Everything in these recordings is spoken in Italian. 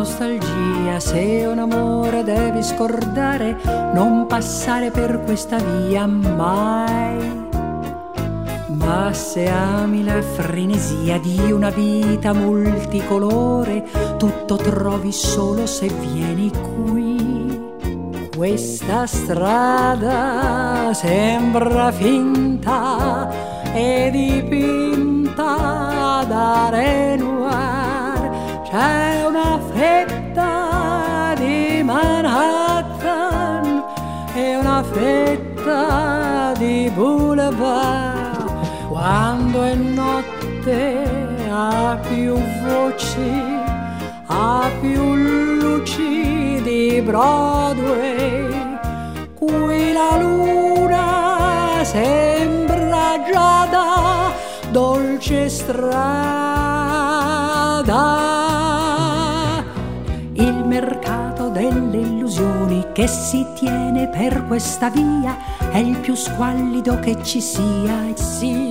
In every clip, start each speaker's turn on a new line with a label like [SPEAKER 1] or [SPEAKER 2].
[SPEAKER 1] nostalgia. Se un amore devi scordare, non passare per questa via mai. Ma se ami la frenesia di una vita multicolore, tutto trovi solo se vieni qui. Questa strada sembra finta e dipinta da Renoir. C'è una fetta di Manhattan e una fetta di Boulevard. Quando è notte ha più voci, ha più luci di Broadway. Qui la luna sembra giada, dolce strada. Il mercato delle illusioni che si tiene per questa via è il più squallido che ci sia, e sì.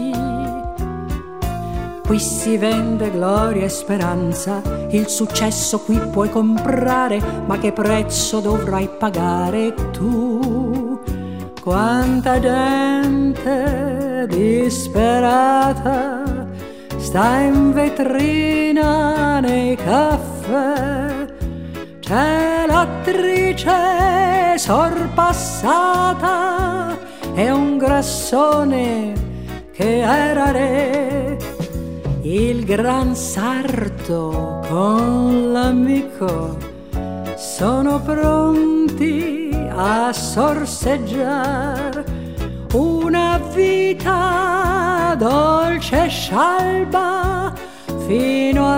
[SPEAKER 1] Qui si vende gloria e speranza, il successo qui puoi comprare, ma che prezzo dovrai pagare tu? Quanta gente disperata sta in vetrina nei caffè. C'è l'attrice sorpassata e un grassone che era re. Il gran sarto con l'amico sono pronti a sorseggiar una vita dolce e scialba fino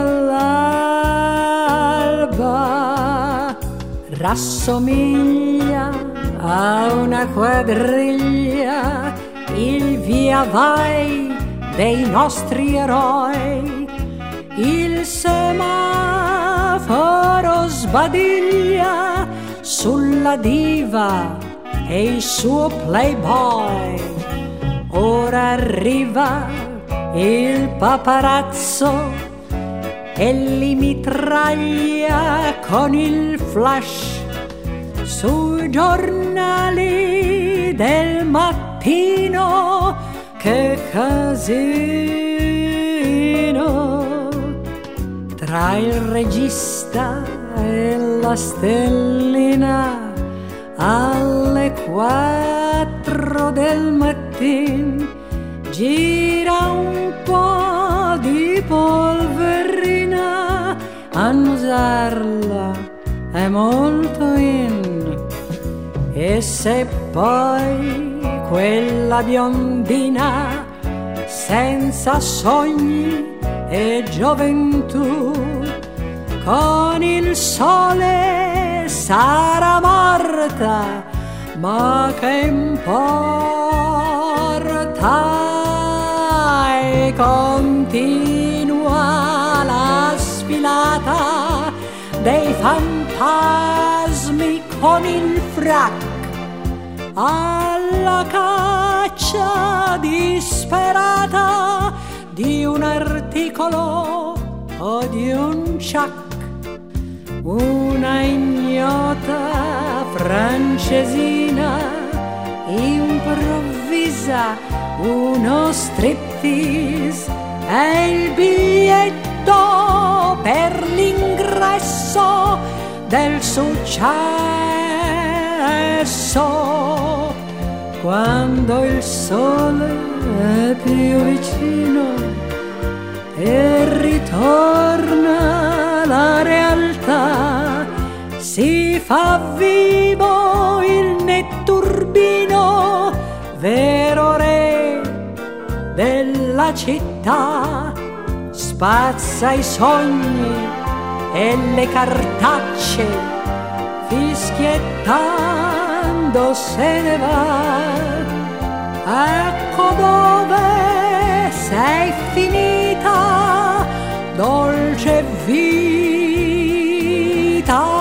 [SPEAKER 1] all'alba. Rassomiglia a una quadriglia il via vai dei nostri eroi. Il semaforo sbadiglia sulla diva e il suo playboy. Ora arriva il paparazzo e li mitraglia con il flash sui giornali del mattino. Che casino tra il regista e la stellina. Alle 4 del mattino gira un po' di polverina. Annusarla è molto in. E se poi quella biondina senza sogni e gioventù con il sole sarà morta, ma che importa? E continua la sfilata dei fantasmi con il frac alla caccia disperata di un articolo o di un ciak. Una ignota francesina improvvisa uno striptease, è il biglietto per l'ingresso del successo. Quando il sole è più vicino e ritorna la realtà, si fa vivo il netturbino, vero re della città. Spazza i sogni e le cartacce, fischiettando se ne va. Ecco dove sei finita, dolce vita.